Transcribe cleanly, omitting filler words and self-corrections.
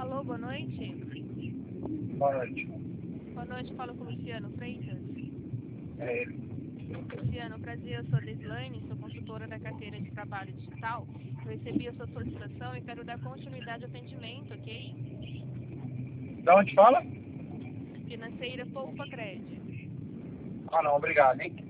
Alô, boa noite. Boa noite. Boa noite, falo com o Luciano Freitas. É ele. Luciano, prazer, eu sou a Deslaine, sou consultora da carteira de trabalho digital. Eu recebi a sua solicitação e quero dar continuidade ao atendimento, ok? De onde fala? Financeira Poupa Cred. Ah, não, obrigado, hein?